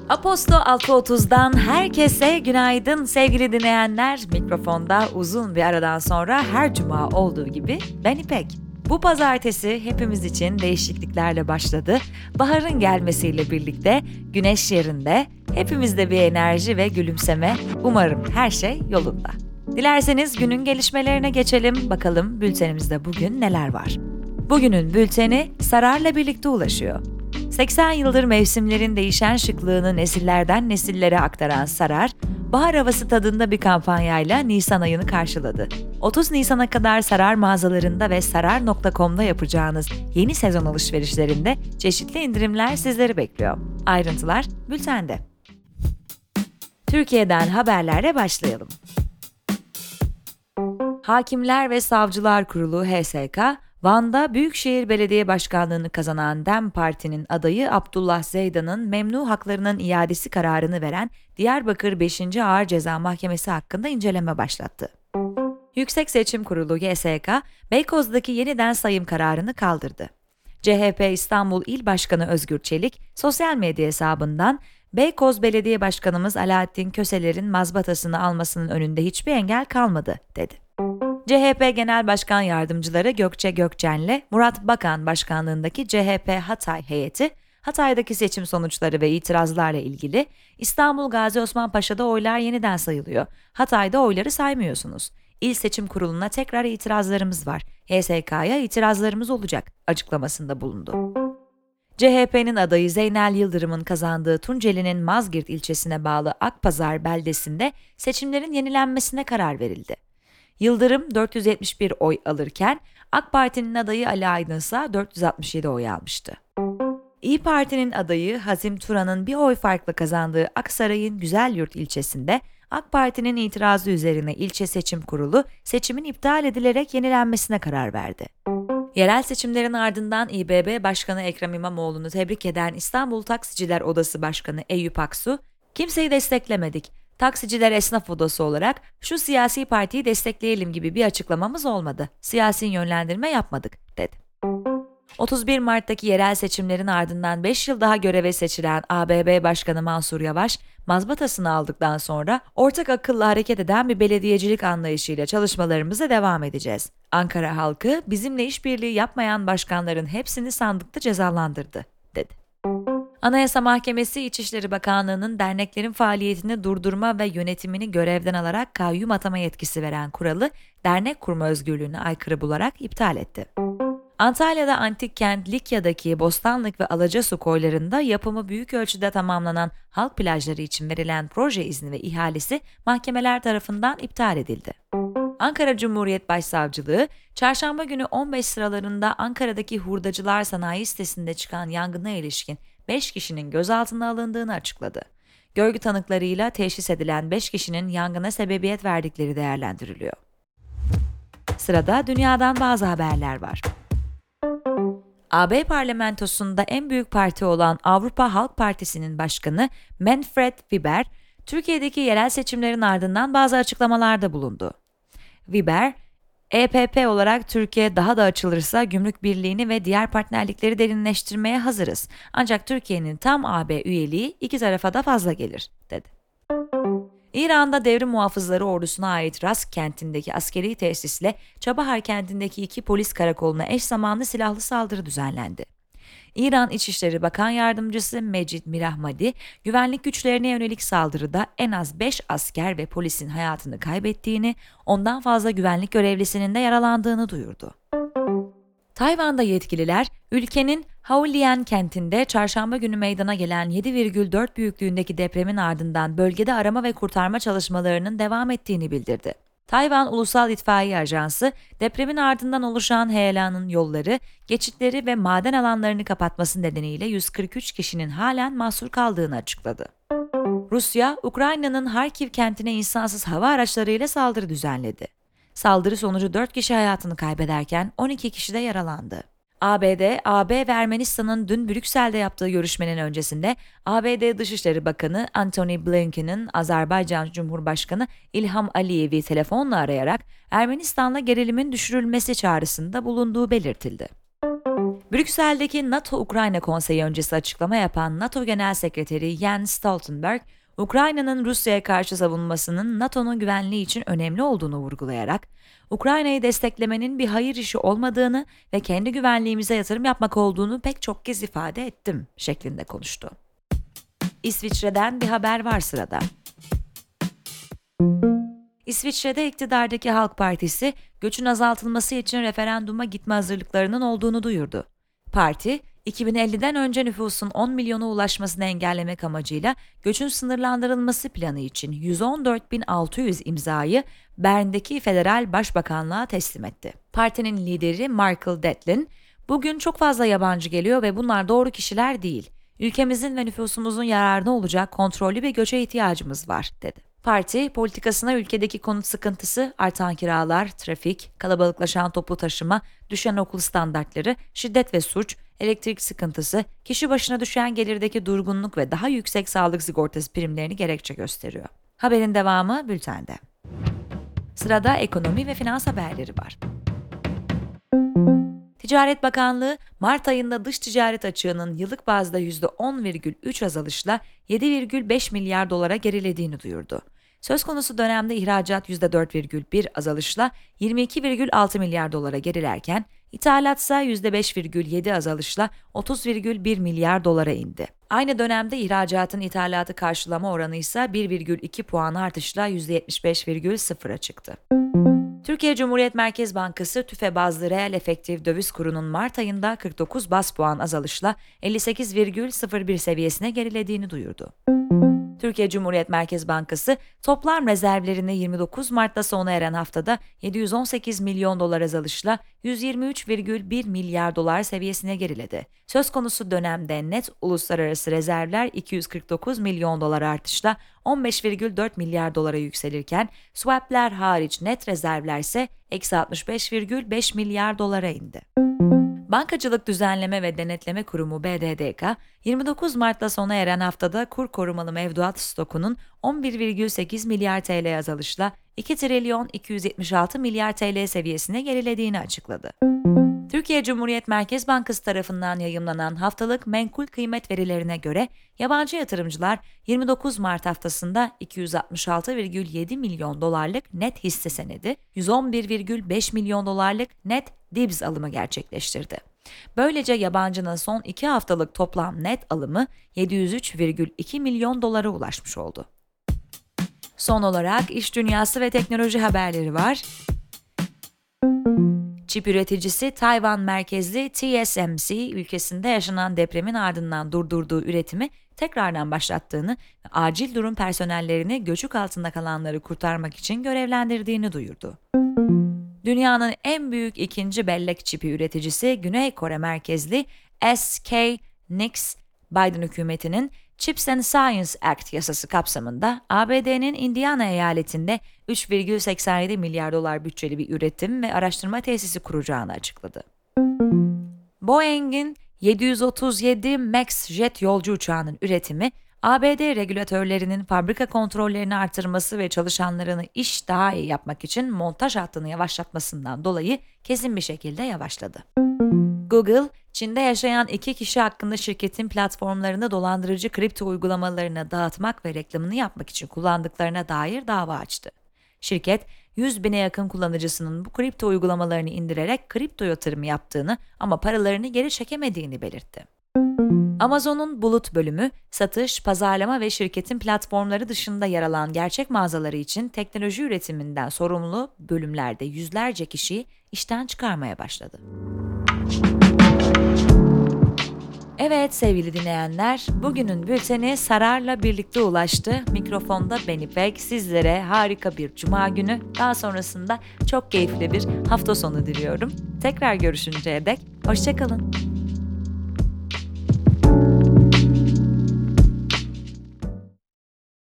Aposto 6.30'dan herkese günaydın sevgili dinleyenler. Mikrofonda uzun bir aradan sonra her cuma olduğu gibi ben İpek. Bu pazartesi hepimiz için değişikliklerle başladı. Baharın gelmesiyle birlikte güneş yerinde, hepimizde bir enerji ve gülümseme. Umarım her şey yolunda. Dilerseniz günün gelişmelerine geçelim. Bakalım bültenimizde bugün neler var? Bugünün bülteni Sarar'la birlikte ulaşıyor. 80 yıldır mevsimlerin değişen şıklığını nesillerden nesillere aktaran Sarar, bahar havası tadında bir kampanyayla Nisan ayını karşıladı. 30 Nisan'a kadar Sarar mağazalarında ve sarar.com'da yapacağınız yeni sezon alışverişlerinde çeşitli indirimler sizleri bekliyor. Ayrıntılar bültende. Türkiye'den haberlerle başlayalım. Hakimler ve Savcılar Kurulu HSK, Van'da Büyükşehir Belediye Başkanlığı'nı kazanan DEM Parti'nin adayı Abdullah Zeydan'ın memnu haklarının iadesi kararını veren Diyarbakır 5. Ağır Ceza Mahkemesi hakkında inceleme başlattı. Yüksek Seçim Kurulu YSK, Beykoz'daki yeniden sayım kararını kaldırdı. CHP İstanbul İl Başkanı Özgür Çelik, sosyal medya hesabından Beykoz Belediye Başkanımız Alaaddin Köseler'in mazbatasını almasının önünde hiçbir engel kalmadı, dedi. CHP Genel Başkan Yardımcıları Gökçe Gökçen'le Murat Bakan başkanlığındaki CHP Hatay heyeti, Hatay'daki seçim sonuçları ve itirazlarla ilgili İstanbul Gazi Osman Paşa'da oylar yeniden sayılıyor. Hatay'da oyları saymıyorsunuz. İl Seçim Kurulu'na tekrar itirazlarımız var. HSK'ya itirazlarımız olacak açıklamasında bulundu. CHP'nin adayı Zeynel Yıldırım'ın kazandığı Tunceli'nin Mazgirt ilçesine bağlı Akpazar beldesinde seçimlerin yenilenmesine karar verildi. Yıldırım 471 oy alırken AK Parti'nin adayı Ali Aydın ise 467 oy almıştı. İYİ Parti'nin adayı Hazim Turan'ın bir oy farklı kazandığı Aksaray'ın Güzelyurt ilçesinde AK Parti'nin itirazı üzerine ilçe seçim kurulu seçimin iptal edilerek yenilenmesine karar verdi. Yerel seçimlerin ardından İBB Başkanı Ekrem İmamoğlu'nu tebrik eden İstanbul Taksiciler Odası Başkanı Eyüp Aksu, "Kimseyi desteklemedik. Taksiciler Esnaf Odası olarak şu siyasi partiyi destekleyelim gibi bir açıklamamız olmadı. Siyasi yönlendirme yapmadık," dedi. 31 Mart'taki yerel seçimlerin ardından 5 yıl daha göreve seçilen ABB Başkanı Mansur Yavaş, mazbatasını aldıktan sonra ortak akılla hareket eden bir belediyecilik anlayışıyla çalışmalarımıza devam edeceğiz. Ankara halkı bizimle işbirliği yapmayan başkanların hepsini sandıkta cezalandırdı, dedi. Anayasa Mahkemesi İçişleri Bakanlığı'nın derneklerin faaliyetini durdurma ve yönetimini görevden alarak kayyum atama yetkisi veren kuralı dernek kurma özgürlüğüne aykırı bularak iptal etti. Antalya'da antik kent Likya'daki Bostanlık ve Alacasu koylarında yapımı büyük ölçüde tamamlanan halk plajları için verilen proje izni ve ihalesi mahkemeler tarafından iptal edildi. Ankara Cumhuriyet Başsavcılığı, çarşamba günü 15 sıralarında Ankara'daki hurdacılar sanayi sitesinde çıkan yangına ilişkin 5 kişinin gözaltına alındığını açıkladı. Görgü tanıklarıyla teşhis edilen 5 kişinin yangına sebebiyet verdikleri değerlendiriliyor. Sırada dünyadan bazı haberler var. AB parlamentosunda en büyük parti olan Avrupa Halk Partisi'nin başkanı Manfred Weber, Türkiye'deki yerel seçimlerin ardından bazı açıklamalarda bulundu. Weber, EPP olarak Türkiye daha da açılırsa gümrük birliğini ve diğer partnerlikleri derinleştirmeye hazırız. Ancak Türkiye'nin tam AB üyeliği iki tarafa da fazla gelir, dedi. İran'da Devrim Muhafızları Ordusu'na ait Rask kentindeki askeri tesisle Çabahar kentindeki iki polis karakoluna eş zamanlı silahlı saldırı düzenlendi. İran İçişleri Bakan Yardımcısı Mecid Mirahmadi, güvenlik güçlerine yönelik saldırıda en az 5 asker ve polisin hayatını kaybettiğini, ondan fazla güvenlik görevlisinin de yaralandığını duyurdu. Tayvan'da yetkililer, ülkenin Haolian kentinde çarşamba günü meydana gelen 7,4 büyüklüğündeki depremin ardından bölgede arama ve kurtarma çalışmalarının devam ettiğini bildirdi. Tayvan Ulusal İtfaiye Ajansı, depremin ardından oluşan heyelanın yolları, geçitleri ve maden alanlarını kapatması nedeniyle 143 kişinin halen mahsur kaldığını açıkladı. Rusya, Ukrayna'nın Harkiv kentine insansız hava araçlarıyla saldırı düzenledi. Saldırı sonucu 4 kişi hayatını kaybederken 12 kişi de yaralandı. ABD, AB ve Ermenistan'ın dün Brüksel'de yaptığı görüşmenin öncesinde ABD Dışişleri Bakanı Antony Blinken'ın Azerbaycan Cumhurbaşkanı İlham Aliyev'i telefonla arayarak Ermenistan'la gerilimin düşürülmesi çağrısında bulunduğu belirtildi. Brüksel'deki NATO-Ukrayna Konseyi öncesi açıklama yapan NATO Genel Sekreteri Jens Stoltenberg, Ukrayna'nın Rusya'ya karşı savunmasının NATO'nun güvenliği için önemli olduğunu vurgulayarak, Ukrayna'yı desteklemenin bir hayır işi olmadığını ve kendi güvenliğimize yatırım yapmak olduğunu pek çok kez ifade ettim şeklinde konuştu. İsviçre'den bir haber var sırada. İsviçre'de iktidardaki Halk Partisi, göçün azaltılması için referanduma gitme hazırlıklarının olduğunu duyurdu. Parti, 2050'den önce nüfusun 10 milyona ulaşmasını engellemek amacıyla göçün sınırlandırılması planı için 114.600 imzayı Bern'deki Federal Başbakanlığa teslim etti. Partinin lideri Michael Detlin, "Bugün çok fazla yabancı geliyor ve bunlar doğru kişiler değil. Ülkemizin ve nüfusumuzun yararına olacak kontrollü bir göçe ihtiyacımız var," dedi. Parti, politikasına ülkedeki konut sıkıntısı, artan kiralar, trafik, kalabalıklaşan toplu taşıma, düşen okul standartları, şiddet ve suç, elektrik sıkıntısı, kişi başına düşen gelirdeki durgunluk ve daha yüksek sağlık sigortası primlerini gerekçe gösteriyor. Haberin devamı bültende. Sırada ekonomi ve finans haberleri var. Ticaret Bakanlığı, Mart ayında dış ticaret açığının yıllık bazda %10,3 azalışla 7,5 milyar dolara gerilediğini duyurdu. Söz konusu dönemde ihracat %4,1 azalışla 22,6 milyar dolara gerilerken, ithalat ise %5,7 azalışla 30,1 milyar dolara indi. Aynı dönemde ihracatın ithalatı karşılama oranı ise 1,2 puan artışla %75,0'a çıktı. Türkiye Cumhuriyet Merkez Bankası, TÜFE bazlı reel efektif döviz kurunun Mart ayında 49 baz puan azalışla 58,01 seviyesine gerilediğini duyurdu. Türkiye Cumhuriyet Merkez Bankası, toplam rezervlerini 29 Mart'ta sona eren haftada 718 milyon dolar azalışla 123,1 milyar dolar seviyesine geriledi. Söz konusu dönemde net uluslararası rezervler 249 milyon dolar artışla 15,4 milyar dolara yükselirken, swap'ler hariç net rezervler ise eksi 65,5 milyar dolara indi. Bankacılık Düzenleme ve Denetleme Kurumu BDDK, 29 Mart'ta sona eren haftada kur korumalı mevduat stokunun 11,8 milyar TL azalışla 2 trilyon 276 milyar TL seviyesine gerilediğini açıkladı. Türkiye Cumhuriyet Merkez Bankası tarafından yayımlanan haftalık menkul kıymet verilerine göre yabancı yatırımcılar 29 Mart haftasında 266,7 milyon dolarlık net hisse senedi, 111,5 milyon dolarlık net DIBS alımı gerçekleştirdi. Böylece yabancının son 2 haftalık toplam net alımı 703,2 milyon dolara ulaşmış oldu. Son olarak iş dünyası ve teknoloji haberleri var. Çip üreticisi Tayvan merkezli TSMC, ülkesinde yaşanan depremin ardından durdurduğu üretimi tekrardan başlattığını ve acil durum personellerini göçük altında kalanları kurtarmak için görevlendirdiğini duyurdu. Dünyanın en büyük ikinci bellek çipi üreticisi Güney Kore merkezli SK Hynix, Biden hükümetinin Chips and Science Act yasası kapsamında ABD'nin Indiana eyaletinde 3,87 milyar dolar bütçeli bir üretim ve araştırma tesisi kuracağını açıkladı. Boeing'in 737 MAX jet yolcu uçağının üretimi, ABD regülatörlerinin fabrika kontrollerini artırması ve çalışanlarını iş daha iyi yapmak için montaj hattını yavaşlatmasından dolayı kesin bir şekilde yavaşladı. Google, Çin'de yaşayan 2 kişi hakkında şirketin platformlarını dolandırıcı kripto uygulamalarına dağıtmak ve reklamını yapmak için kullandıklarına dair dava açtı. Şirket, 100 bine yakın kullanıcısının bu kripto uygulamalarını indirerek kripto yatırımı yaptığını ama paralarını geri çekemediğini belirtti. Amazon'un Bulut bölümü, satış, pazarlama ve şirketin platformları dışında yer alan gerçek mağazaları için teknoloji üretiminden sorumlu bölümlerde yüzlerce kişiyi işten çıkarmaya başladı. Evet sevgili dinleyenler, bugünün bülteni Sarar'la birlikte ulaştı. Mikrofonda ben İpek, sizlere harika bir cuma günü, daha sonrasında çok keyifli bir hafta sonu diliyorum. Tekrar görüşünceye dek, hoşça kalın.